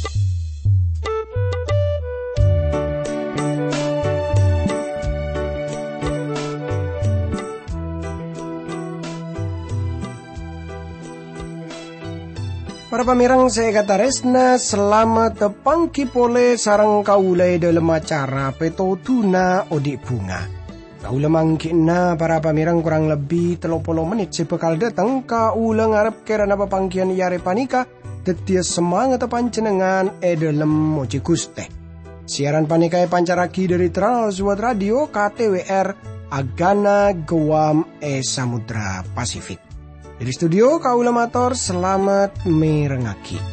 Para pamirang saya kata resna selamat tepangki pole sarang kaulai dalam acara peto tuna odik bunga. Kaula mangkina para pamirang kurang lebih 30 menit sebekal datang kaula ngarep kerana papangkian yare panika tetia semangat panjenengan dalam moji Guste. Siaran panika pancaraki dari Transworld Radio KTWR Agana Guam Samudra Pasifik. Dari studio kaula matur selamat merengaki.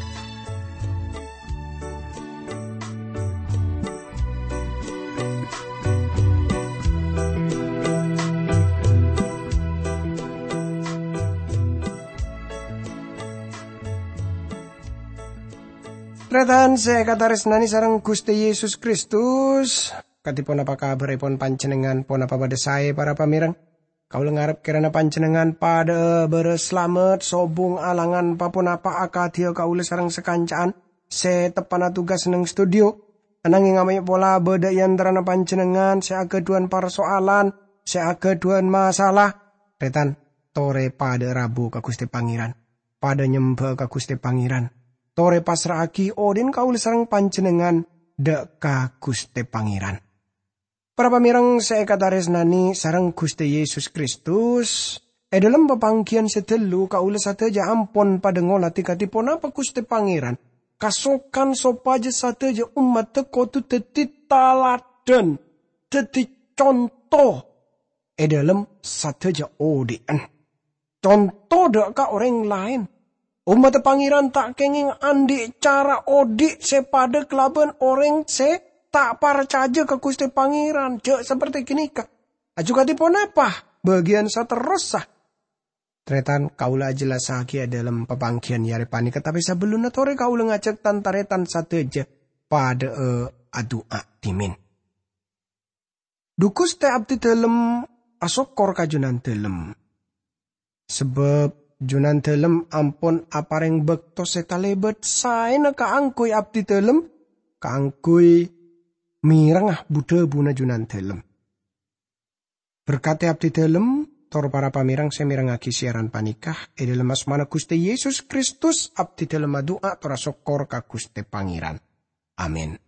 Tretan saya kata resnani sareng Gusti Yesus Kristus. Katipun apa kabaripun panjenengan pun apa pada saya para pamirang. Kaula ngarep kirana panjenengan pada bereslamet sobung alangan papun apa akadia kaula sareng sekancaan tepan tugas neng studio. Ananging ngamanya pola beda yantarana panjenengan keduan persoalan, keduan masalah. Retan tore pada Rabu ka Gusti Pangeran, pada nyembah ka Gusti Pangeran. Tore pasrahaki odin kaula sareng panjenengan dek ka Gusti Pangeran. Para pamirang saya kata resnani sarang Gusti Yesus Kristus. Dalam pepangkian sedelu kaula sateja ampon pada ngolati katipun apa Gusti Pangeran. Kasokan sopaja sateja umat teko tu teti taladen. Teti contoh. Dalam sateja odian. Contoh dek ka orang lain. Umat Pangeran tak kenging andi cara odik sepada kelaban orang tak percaya ke Gusti Pangeran, jek seperti kini kak. Juga tipon apa? Bagian seterusah. Tretan kaula jelas sakia dalam pepangkian yare panika, tapi sebelum natore kaula ngajak tantaretan sateja pada adua timin. Dukus te abdi dalam asokor kajunan dalam. Sebab junan dalam ampun apareng bekto sekalebet saena kaangkui abdi dalam, kaangkui mirang Buddha buna junan dalam. Berkati abdi dalam, tor para pamirang semirangaki siaran panikah, dalam asmana Gusti Yesus Kristus, abdi dalam doa tora sokor ka Gusti Pangeran. Amin.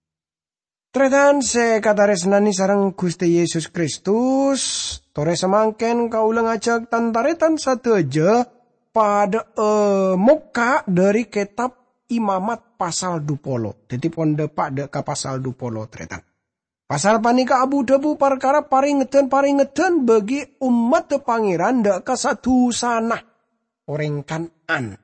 Tretan se kata resnani sarang Gusti Yesus Kristus, tore semangken kaulang ajak tantaretan sateja pada muka dari kitab Imamat pasal 20. Jadi pon depak dek ka pasal 20 tretan. Pasal panika abu debu perkara paringeten bagi umat Pangeran dek ka satu sana. Orang Kanan.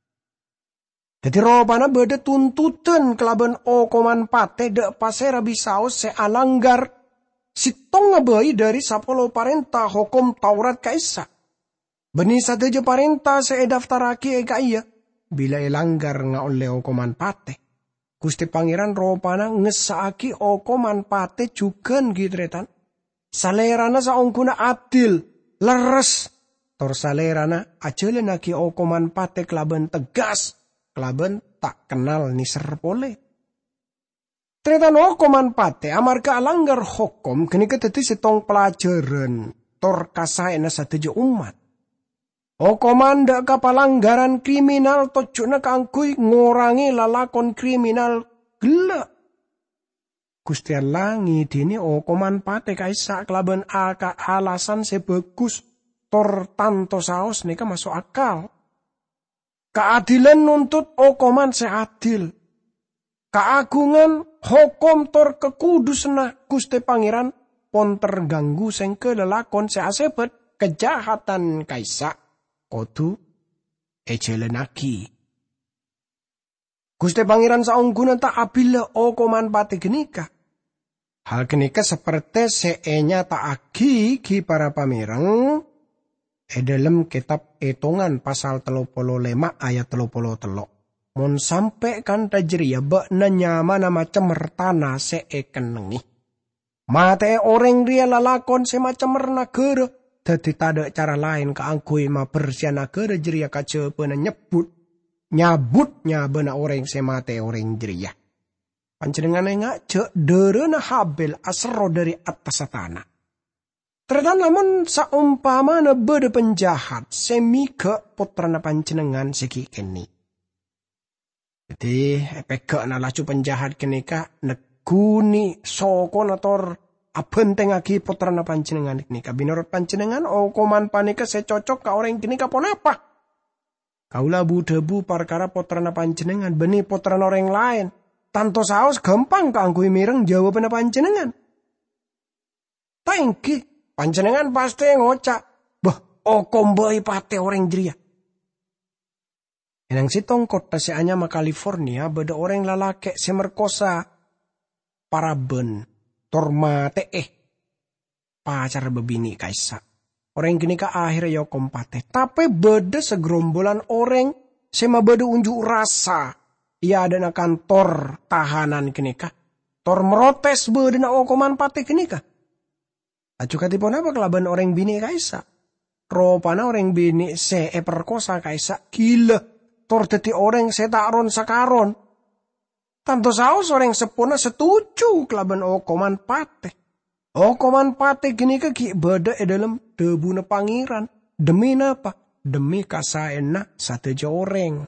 Jadi robana beda tuntutan kelaban koman pate dek pasera bisaos alanggar sitong ngebai dari 10 parenta hukum Taurat kaisa. Benih sateja parenta daftaraki eka iya. Bila ilanggar nga oleh okoman pate. Gusti Pangeran ropana ngesaaki okoman pate jugan gitretan. Salerana sa ongkuna adil, leres. Tor salerana ajele naki okoman pate kelaban tegas. Kelaban tak kenal ni serpole. Tretan okoman pate amarga alanggar hukum kini keteti setong pelajaran. Tor kasaena sateja umat. Komanda kapalanggaran kriminal tojuna kangkui ngorangi lalakon kriminal gila. Gusti Allah ngidini koman pate kaisa kelaban alasan sebagus tor tanto saos nika masuk akal. Keadilan nuntut koman seadil. Keagungan hukum tor kekudusna Gusti Pangeran pon terganggu sengke lalakon seasebet kejahatan kaisa. Kotu ejelenaki. Gusti Pangeran saungguna tak abila koman pate genika. Hal genika seperti seenya tak agi ki para pamirang. Dalam kitab Hitungan pasal 35 ayat 33. Mon sampai kan tajriya bak nanyama nama cemertana kenengi. Mate orang dia lalakon semacam nagara. Dadi tada cara lain kaangkui ma bersiana ke jeria kaca pena nyebut. nyabutnya bena orang semate orang jeria. Panjenengan enggak cek derena Habel asero dari atas tanah. Ternyata namun saumpama bede penjahat semi ke putrana panjenengan segi kini. Jadi peke na lacu penjahat kini ka neguni soko nator apenteng aki putrana panjenengan kini ka binurut panjenengan koman panika secocok ka orang kini ka pon apa? Kaulah bu perkara putrana panjenengan benih putrana orang lain. Tanto saos gampang kaangkui mireng jawaban panjenengan. Tangki panjenengan pasti ngocak. Bah, komboi pate orang jeria. Enang sitong kota seanyama California beda orang lalake semerkosa para ben tormate pacar bebini kaisa. Orang kini ka akhir yo kompate. Tapi beda segerombolan orang sema beda unjuk rasa. Ia ada na kantor tahanan kini ka. Tor merotes beda na okoman pate kini ka. Acu katipon apa kelaban orang bini kaisa. Ropana orang bini perkosa kaisa. Gila. Tor teti orang setaron sakaron. Tanto saus orang sepona setuju kelaban okoman pate. Okoman pate gini ka ki beda dalam debu na pangeran. Demi napa? Demi kasaena sateja orang.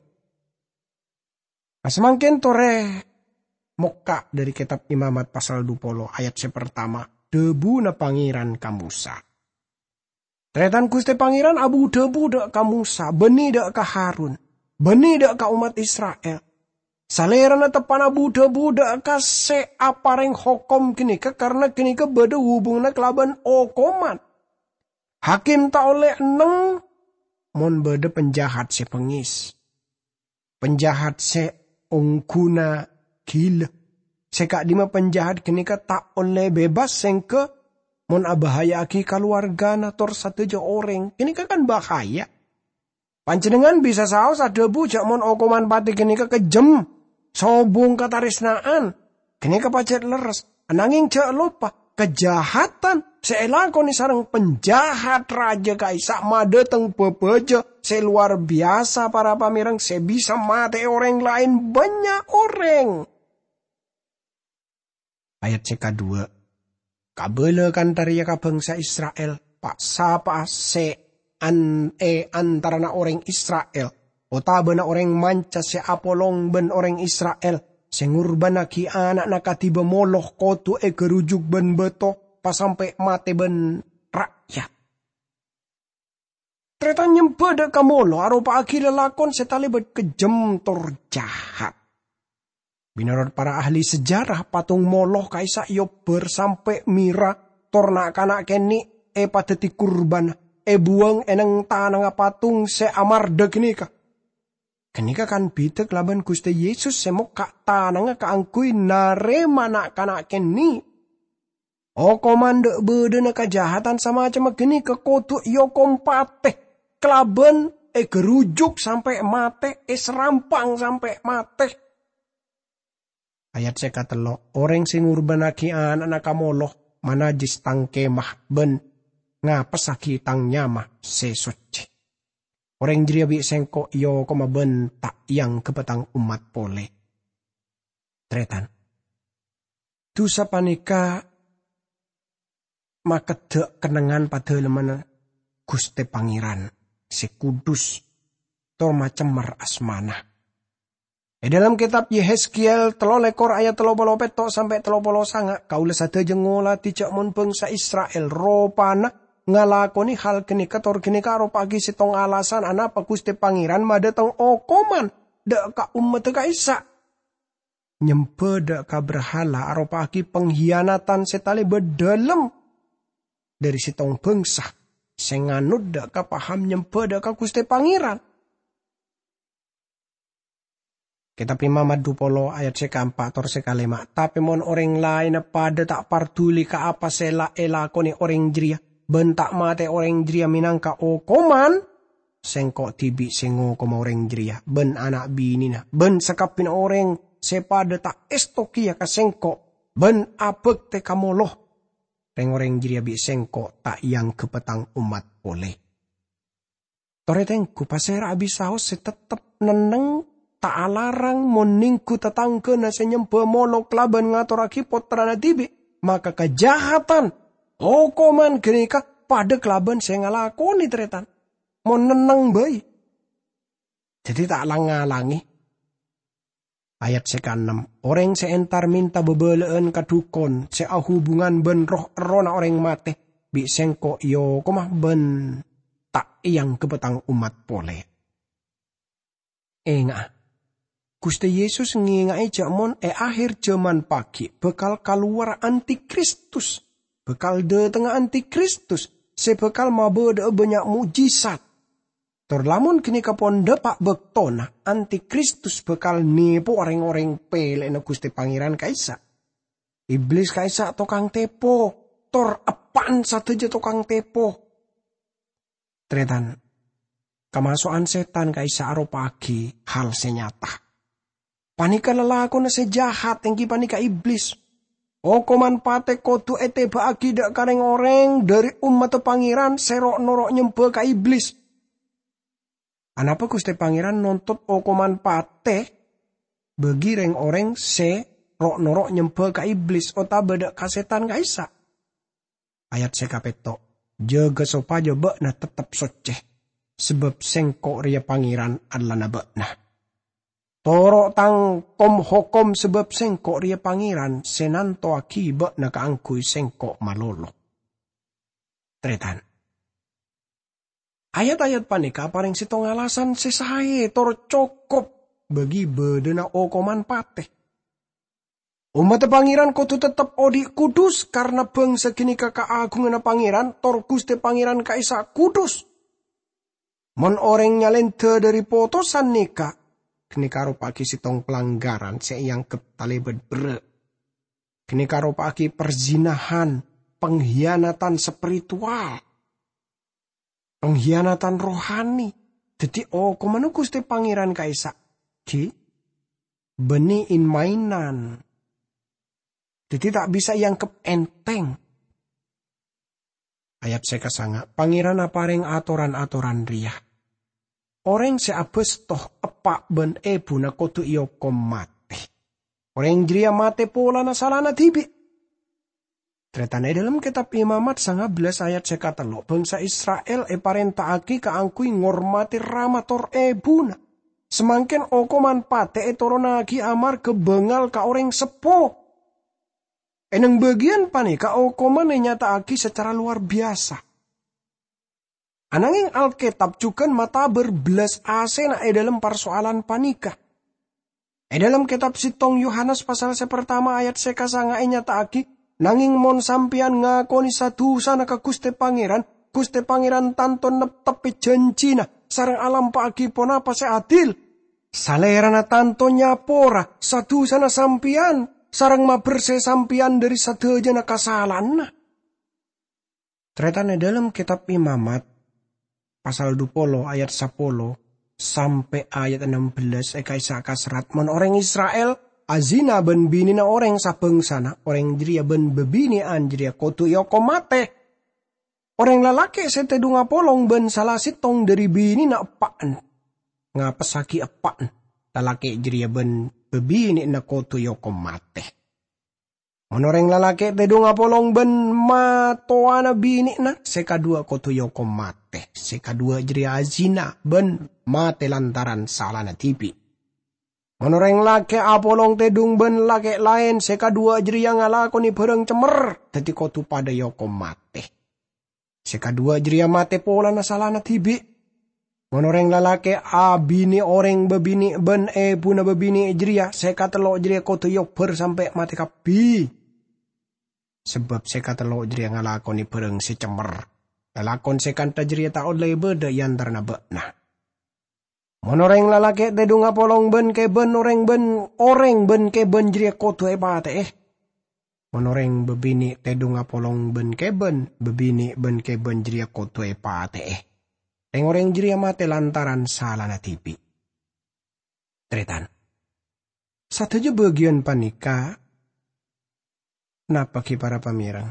Nah, semakin tore moka dari kitab Imamat pasal 20 ayat pertama. Debu na pangeran kamusa. Tretan Gusti pangeran abu debu dak kamusa. Beni dak ka Harun. Beni dak ka umat Israel. Salera na tepan abu debu dak ka se apareng hokom kini ka. Karena kini ka beda hubung na kelaban okoman. Hakim tak oleh neng. Mon beda penjahat se pengis. Penjahat se ongkuna gila. Sekak dima penjahat kini ka tak oleh bebas sengke. Mon abahaya aki keluarga na tor satu jo orang. Kini ka kan bahaya. Panjenengan bisa saos ada bujak mon okoman pati kini ka kejem. Sobung katarisnaan. Kini ka pacet leres. Ananging cek lupa. Kejahatan. Seelakoni sarang penjahat raja kaisa madeteng bebeja. Luar biasa para pamirang. Bisa mati orang lain banyak orang. Ayat CK2. Kabele kan tariya ka bangsa Israel. Pak sapa antara na orang Israel. Otaba na orang manca se apolong ben orang Israel. Sengurban na ki anak na katiba moloh kotu kerujuk ben beto. Pasampai mate ben rakyat. Ternyata nyempeda kamolo arupa akhirnya lakon setali kejem tor jahat. Binarod para ahli sejarah patung moloh kaisa yober sampai mira torna kanak keni pateti kurban buang eneng tanang patung se amarda kenika. Kenika kan bitek laban Gusti Yesus semok kak tanang kaangkui narema nak kanak keni. Komanda beda na kejahatan sama macam gini ke kotu yo kompate. Kelaban gerujuk sampai mate. Serampang sampai mate. Ayat saya kata lo. Orang sing urbanaki anak kamoloh. Manajis tang kemah ben. Ngapasaki tang nyamah sesuci. Orang jiriabi sengko yo koma ben tak yang kepetang umat pole. Tretan. Tusa panika. Maka dek kenangan pada lemana Gusti Pangeran si kudus tor macam mar asmana. Dalam kitab Yehezkiel 3 lekor ayat 30 petok sampai 39 kaulah sada jengola tijak mon bangsa Israel ropana ngalakoni hal kenika tor kenika ropagi sitong alasan anapa Gusti Pangeran madatang okoman dek ka umat kaisa. Nyempeda ka berhala aropagi pengkhianatan setali bedalam. Dari sitong bangsa. Senganut dak ka paham nyempeda ka Gusti Pangeran. Kitab Imamat 20 ayat seka 4 tor seka 5. Tapi mon orang lain pada tak partuli ka apa sela elakoni orang jeria. Bentak mate orang jeria minangka okoman. Sengko tibi sengo koma orang jeria. Ben anak binina. Ben sekapin orang sepada tak estokia ka sengko. Ben apek te kamoloh. Orang jeria bi sengko tak yang kepetang umat oleh. Toretengku pasera abis saus tetep neneng tak alarang moningku tetangke na senyempe molok laban ngaturaki potrana tibi. Maka kejahatan hukuman genika pada kelaban saya ngalakoni tretan. Mau nenang bayi. Jadi tak langalangi. Ayat seka-6. Orang seentar minta bebeleen kadukon. Sea hubungan ben roh erona orang mate. Bi sengko yo komah ben tak yang kepetang umat pole. Enga. Gusti Yesus ngingai jamon akhir zaman pagi. Bekal keluar antikristus. Bekal de tengah antikristus. Sebekal mabede banyak mujizat. Terlamun kini kapon depak bektona antikristus bekal nipu orang-orang pele na Gusti Pangeran kaisa. Iblis kaisa tokang tepo. Tor apaan sateja tokang tepo. Tretan. Kemasukan setan kaisa aro pagi hal senyata. Panika lelako na sejahat yang panika iblis. Koman pate kotu ete baagi dak kareng orang dari umat Pangeran serok norok nyempe ka iblis. Anapa Gusti Pangeran nontot koman pate bagi reng orang serok norok nyempe ka iblis ota bedak kasetan kaisa. Ayat sekapeto. Jaga sopaja bekna tetap soceh. Sebab sengkok ria Pangeran adalah na bekna. Torok tang kom hokom sebab sengkok ria Pangeran senanto akibat na kaangkuy sengkok malolo. Tretan. Ayat-ayat panika paring sitong alasan sesahe tor cokop bagi bedena okoman pate. Umat Pangeran kudu tetap odi kudus karena bangsa kini kakaagungan Pangeran tor Gusti Pangeran kaisa kudus. Mon orang nyalente dari potosan nikah. Kini karo pagi sitong pelanggaran yang ketalebet bre. Kini karo pagi perzinahan, pengkhianatan spiritual, pengkhianatan rohani. Jadi kemana Gusti Pangeran kaisa? Ki beni in mainan. Jadi tak bisa yang enteng. Ayat sekasanga, Pangeran apareng atoran-atoran riah. Orang seabes toh epak ben ebu na kotu iyo mate. Orang jria mate pola na salana tibi. Tretane dalam kitab Imamat 19 ayat sekatelo. Bangsa Israel parentaaki kaangkui ngormati ramator ebuna. Semangkin okoman pate toronagi amar kebengal ka orang sepo. Eneng bagian panika okoman nyataaki secara luar biasa. Ananging Alkitab juga mata berbelas asena dalam persoalan panika. Dalam kitab Sitong Yohanes pasal pertama ayat sekasanga nyataaki nanging mon sampian ngakoni satu sana ka Gusti Pangeran tanto netepi janjina sareng alam pagi pona pase adil. Salerana tanto nyapora satu sana sampian sareng maberse sampian dari sadaya na kasalan. Tretane dalam kitab Imamat pasal 20 ayat 10 sampai ayat 16 kaisa kasrat mon orang Israel azina ben bini na orang sabengsana orang jiria ben bebini anjiria kotu yoko mate. Orang lalaki setedunga polong ben salah sitong dari bini na epaan. Ngapesaki epaan. Lalaki jiria ben bebini na kotu yoko mate. Orang lalaki tedunga polong ben matoana bini na sekadua kotu yoko mate. Sekadua jiria azina ben mate lantaran salah na tipi. Orang laki apolong tedung ben laki lain sekadua jiria ngalakoni bareng cemer. Teti kotu pada yoko mate. Sekadua jiria mate pola na salah na tibi. Orang lalaki bini orang bebini ben puna bebini jiria sekatelo jiria kotu yok ber sampai mate kapi. Sebab sekatelo jiria ngalakoni bareng si cemer. Lalakon sekanta jiria taon lebeda yantar na bekna. Orang lalaki tedung apolong ben ke ben orang ben ke ben jiria kotu pate Orang bebini tedung apolong ben ke ben bebini ben ke ben jiria kotu pate orang jiria mate lantaran salah na tipi. Tretan. Satunya bagian panika. Napa ki para pamirang?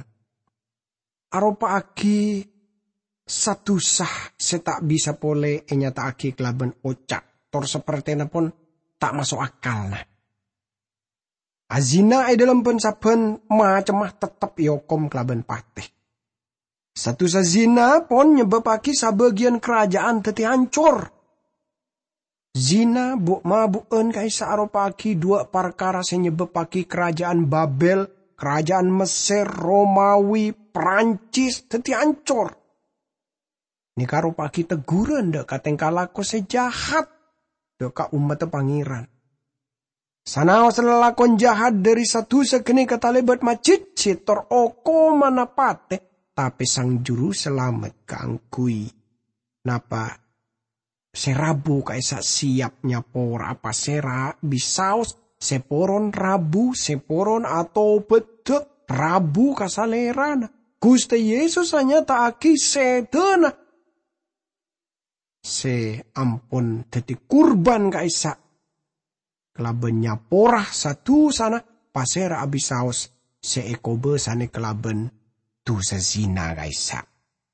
Aropa aki satu sah setak bisa pole nyata aki kelaban ocak. Tor seperti napon tak masuk akal nah. Azina dalam pensaben macamah tetap yokom kelaban patih. Satu zina pon nyebabaki sabagian kerajaan teti hancur. Zina buk mabuken kaisa aropaki dua perkara senyebabaki kerajaan Babel, kerajaan Mesir, Romawi, Perancis teti hancur. Nika aropaki teguran dek kateng kalako sejahat dek ka umat pangeran. Sanaos lelakon jahat dari satu sekeni katalebat macit sitor oko manapate, tapi sang juru selamat kaangkui. Napa serabu kaisa siap nyapor apa sera bisaus seporon rabu seporon atau betet rabu kasalerana. Gusti Yesus hanya taaki sedena. Se ampun teti kurban kaisa. Kelaben nyaporah satu sana pasera abisaus seeko besane kelaben tu sezina kaisa.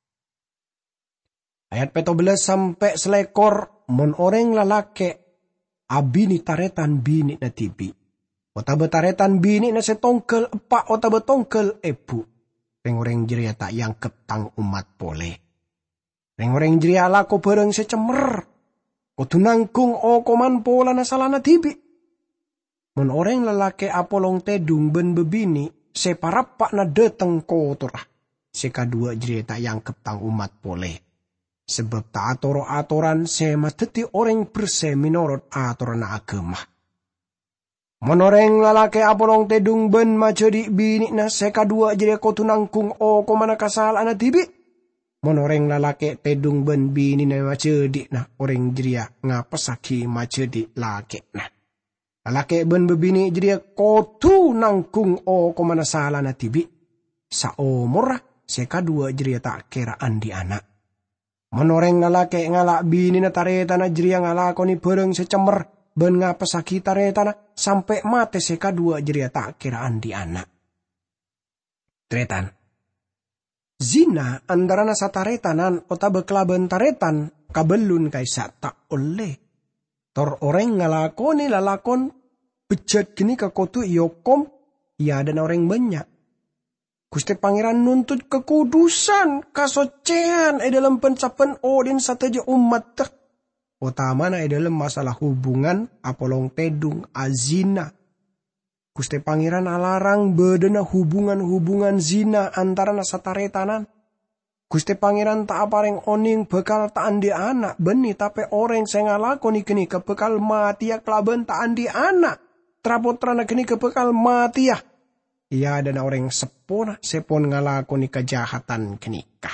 Ayat 17 sampai selekor mon oreng lalake abini taretan bini na tibi. Otabe taretan bini na setongkel epak otabe tongkel ebu. Reng-oreng jeria tak yang ketang umat pole. Reng-oreng jeria lako bareng secemer. Kotunangkung o koman pola na salana tibi. Mon oreng lalake apolong tedung ben bebini separapak na deteng kotorah. Sekadua jeria tak yang ketang umat pole. Sebab tak atoro-atoran sema teti orang perse minorot atoran agama. Monoreng lalaki apolong tedung ben macedi bini na sekadua jadi kotunangkung o komana kasal anak tibi. Monoreng lalaki tedung ben bini na macedi na orang jeria ngapasaki macedi laki na. Lalaki ben bebini jeria kotunangkung o komana sala na tibi. Sa omorah sekadua jeria tak keraan di anak. Menoreng ngalake ngalak bini na tareta na jeria ngalakoni bareng secemer ben ngapasaki tareta na sampai mate seka dua jeria tak kiraan di anak. Tretan. Zina andarana sa taretanan otabe kelaben taretan kabelun kaisa tak oleh. Tor orang ngalakoni lalakon bejat gini kakotu yokom ya dan orang banyak. Gusti Pangeran nuntut kekudusan, kasocehan dalam pencapan odin sateja umat teh. Utamana dalam masalah hubungan apolong tedung azina. Gusti Pangeran alarang bedena hubungan-hubungan zina antara nasataretanan. Gusti Pangeran tak apareng oning bekal tak andi anak beni tapi orang saya ngalakoni kini ke bekal mati ya kelaben tak andi anak. Trapotrana kini ke bekal mati ya. Ia dan orang sepon ngalakoni kejahatan kenikah.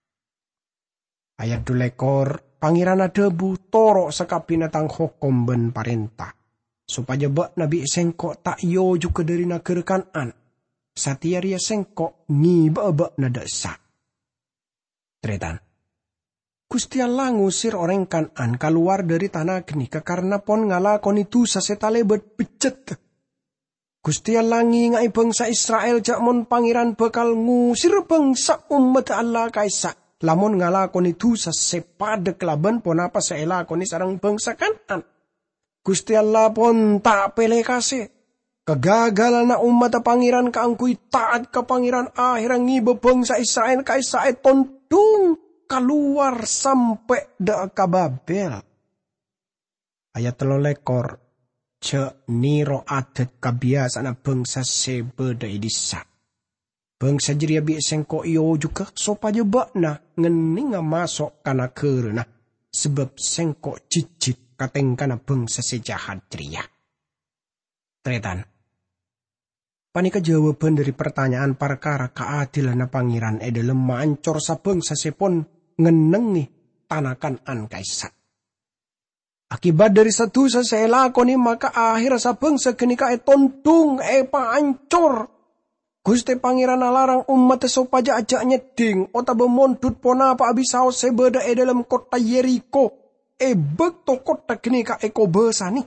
Ayat 2 pangeran debu toro sekap binatang hukum ben parentah. Supaya bak nabi sengkok tak yo juga dari negeri Kanaan. Satiaria sengkok ngibak na desa. Tretan. Gusti Allah ngusir orang Kanaan keluar dari tanah kenikah karena pon ngalakoni tu sasetalebet becet. Gusti Allah ngingai bangsa Israel jakmon pangeran bakal ngusir bangsa umat Allah kaisa. Lamun ngalakoni dosa sepada kelaban pon apa seelakoni sarang bangsa Kanaan. Gusti Allah pon tak pele kasih. Kegagalan na umat pangeran kaangkui taat ke pangeran akhirnya ngibe bangsa Israel kaisa tondung keluar sampai ke Babel. Ayat 3 ce niro adet kebiasaan bangsa sebeda idisa. Bangsa jeria bi sengko iyo juga supaya bakna ngeni masuk kana kerena sebab sengko cicit kateng kana bangsa sejahat jeria. Tretan. Panika jawaban dari pertanyaan perkara keadilan na pangeran dalam mancor sa bangsa sepon ngenengi tanakan an kaisa. Akibat dari satu saselakoni maka akhir sa bangsa kenika tondung paancor. Gusti Pangeran alarang umat sopaja aja nyeding otabe mondut pona apa abisao sebeda dalam kota Yeriko. Bekto kota kenika eko besani.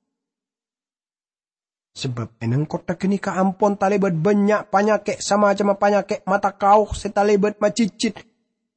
Sebab eneng kota kenika ampon talebat banyak panyake sama macam panyake mata kau setalebat macicit.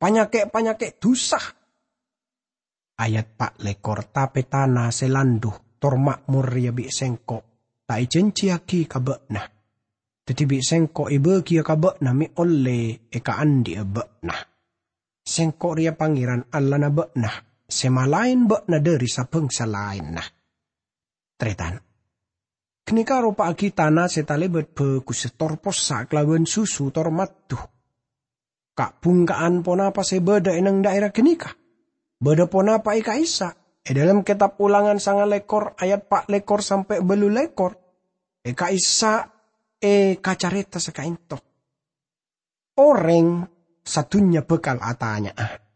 Panyake dusah. Ayat 4 tape tanah selanduh tor makmur ya bi sengko tai cenci aki kabekna. Teti bi sengko ibe kia kabekna mi ole eka andi bekna. Sengko ria pangeran Allah na bekna sema lain bekna dari sapengsa lain nah. Tretan. Kenika ropa aki tanah setalebet pe kusetor posa kelawan susu tor matuh. Kak pungkaan pona apa sebeda enang daerah kenika. Beda pona apa ika isa. Dalam kitab Ulangan 9 ayat 4 sampai 8. Eka isa kacareta sekainto. Orang satunya bekal atanya.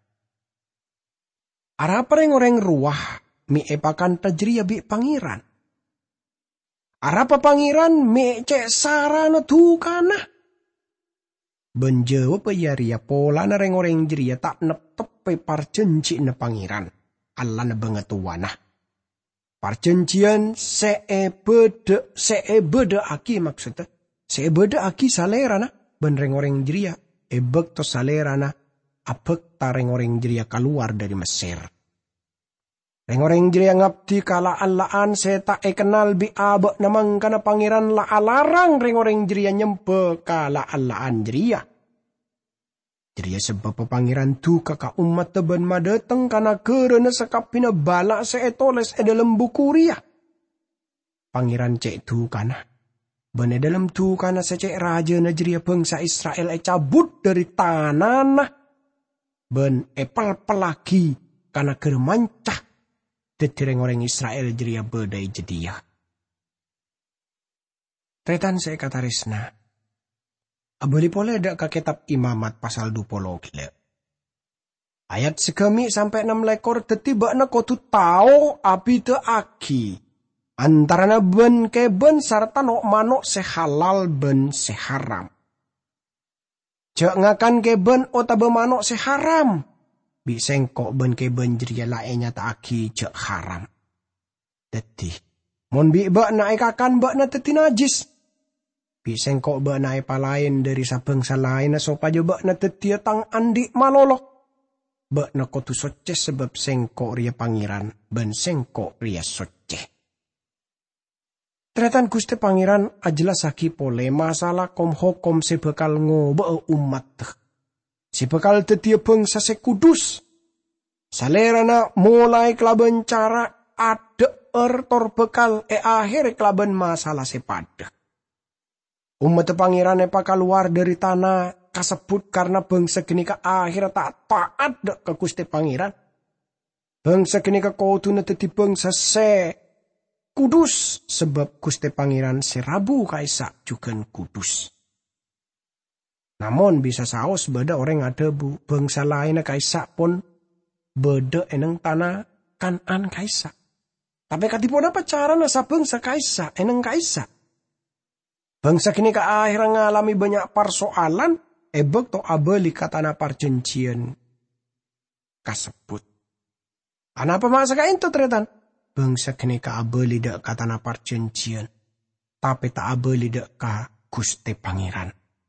Arapa orang ruah mi epakan tajriya bi pangeran. Arapa pangeran mi cek sarana tukana. Benjawab ya pola na orang jeria tak netepe parcenci na pangeran. Allah na bengetuana. Parcencian seebeda aki maksudnya. Seebeda aki salerana. Ben reng-oreng jeria. Ebek to salerana. Apek ta reng-oreng jeria keluar dari Mesir. Reng-oreng jeria ngabdi kala Allahan seta kenal bi abek namang kana pangeran la alarang reng-oreng jeria nyempe kala Allahan jeria. Jadi sebab pangeran tu kakak umat teben madeteng karena kerana sekapina balak seetoles dalam buku ria. Pangeran cek tu kana. Bene dalam tu kana secek raja najria bangsa Israel cabut dari tanah nah. Ben epal pelaki karena kermancah. Detireng orang Israel jeria bedai jedia. Tretan saya kata resna. Abali pole ada ke kitab Imamat pasal 20 gila. Ayat sekemi sampai 6 lekor tetiba na kotu tau api te aki. Antarana ben keben sarta no manok sehalal ben seharam. Cek ngakan keben otabe manok seharam. Bisengkok ben keben jeria lainnya ta aki cek haram. Teti. Mon bi bak na ekakan bak na teti najis. Biseng kok ba na lain dari sabangsa lain na sopa jo ba na tetia tang andi malolok. Ba na ko tu soce sebab sengko ria pangeran ben sengko ria soce. Tretan Gusti pangeran ajelas saki pole masalah kom hokom sebekal ngoba umat. Sebekal tetia bangsa sekudus. Salerana mulai kelaban cara ada tor bekal akhir kelaban masalah sepada. Umat pangeran epa keluar dari tanah kasebut karena bangsa kenika akhir tak taat ke Gusti pangeran. Bangsa kenika kau tu teti bangsa kudus sebab Gusti pangeran serabu kaisa juga kudus. Namun bisa saos beda orang ada bangsa lain kaisa pun beda eneng tanah Kanan kaisa. Tapi katipun apa cara nasa bangsa kaisa eneng kaisa. Bangsa kini ke akhir ngalami banyak persoalan, ebek to abeli katana perjanjian kasebut. Anapa masa kain to tretan? Bangsa kini ke abeli dak katana perjanjian, tapi tak abeli dak ka Gusti pangeran.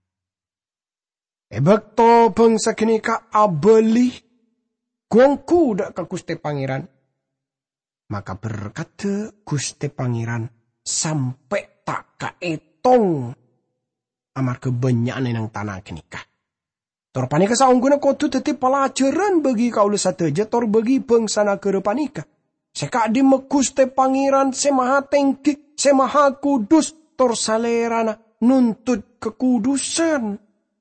Ebek to bangsa kini ke abeli gongku dak ka Gusti pangeran. Maka berkata Gusti pangeran sampai tak kaet tong amar kebanyakan nang tanah kenikah. Tor panika saungguna kotu tetep pelajaran bagi kaula sateja tor bagi bangsa nagara panika. Seka di Gusti pangeran semaha tengki, semaha kudus tor salerana nuntut kekudusan.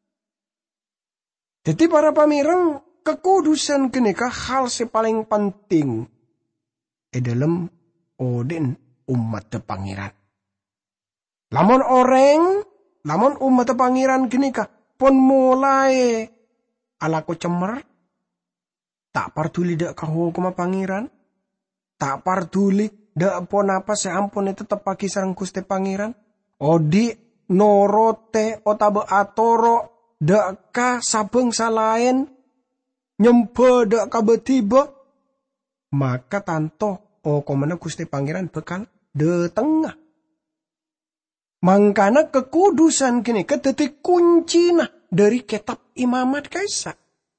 Jadi para pamireng kekudusan kenikah hal paling penting dalam odin umat pangeran. Lamun umat pangeran kenika pun mulai alaku cemer, tak partuli dak kahukum pangeran, tak partuli dak pon apa seampun tetep pagi sareng Gusti pangeran, odi norote otabe atoro dak ka sabengsa lain nyempe dak ka betiba, maka tanto komana Gusti pangeran bekal de tengah. Mangkana kekudusan kini ketetik kunci nah dari kitab Imamat kaisa.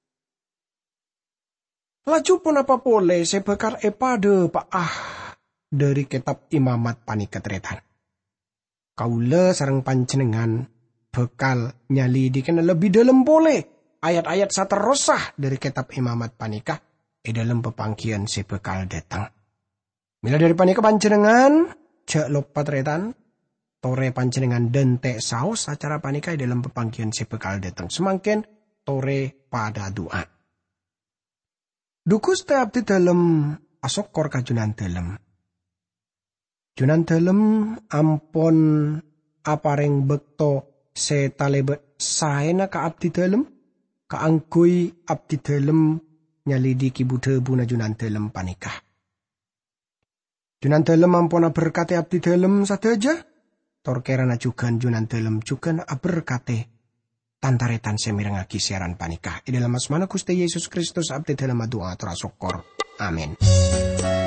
Laju pun apa boleh sebekar epade pak dari kitab Imamat paniketretan. Kaula sareng panjenengan bekal nyali dikena lebih dalam boleh ayat-ayat saterosah dari kitab Imamat panikah dalam pepangkian si bekal datang. Mila dari panika panjenengan jak lopat retan tore panjenengan dente saos acara panika dalam pepangkian si bekal datang semangkin tore pada doa. Dukus te abdi dalam asokor kajunan dalam. Junan dalam ampon apareng bekto setalebet saena ka abdi dalam kaangkui abdi dalam nyalidiki budebu na junan dalam panikah. Junan dalam ampona berkate abdi dalam sadeja torkerana juga junan dalam juga berkate tantaretan semirengaki siaran panikah. Dalam asmana Gusti Yesus Kristus abdi dalam doa terasokor. Amin.